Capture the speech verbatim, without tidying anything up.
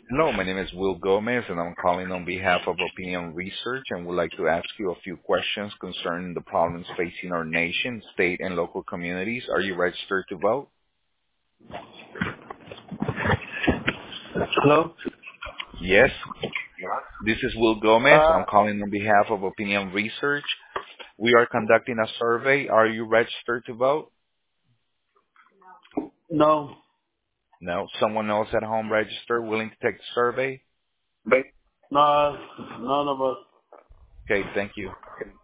Hello, my name is Will Gomez, and I'm calling on behalf of Opinion Research and would like to ask you a few questions concerning the problems facing our nation, state, and local communities. Are you registered to vote? Hello? Yes. This is Will Gomez. Uh, I'm calling on behalf of Opinion Research. We are conducting a survey. Are you registered to vote? no. No. Someone else at home registered, willing to take the survey? No, none of us. Okay, thank you.